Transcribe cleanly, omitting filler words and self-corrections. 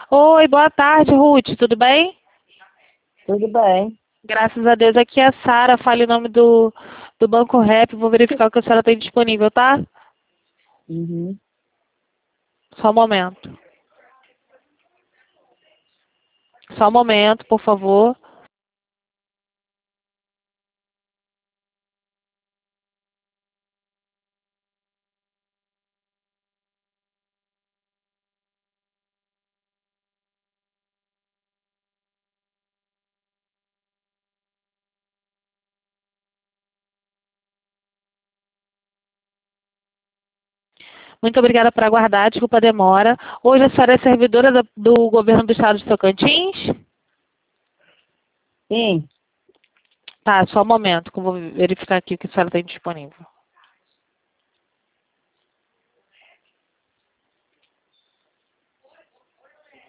Oi, boa tarde, Ruth. Tudo bem? Tudo bem. Graças a Deus. Aqui é a Sara. Fale o nome do Banco Rap. Vou verificar o que a senhora tem disponível, tá? Uhum. Só um momento. Só um momento, por favor. Muito obrigada por aguardar. Desculpa a demora. Hoje a senhora é servidora do governo do estado de Tocantins? Sim. Tá, só um momento que eu vou verificar aqui o que a senhora tem disponível.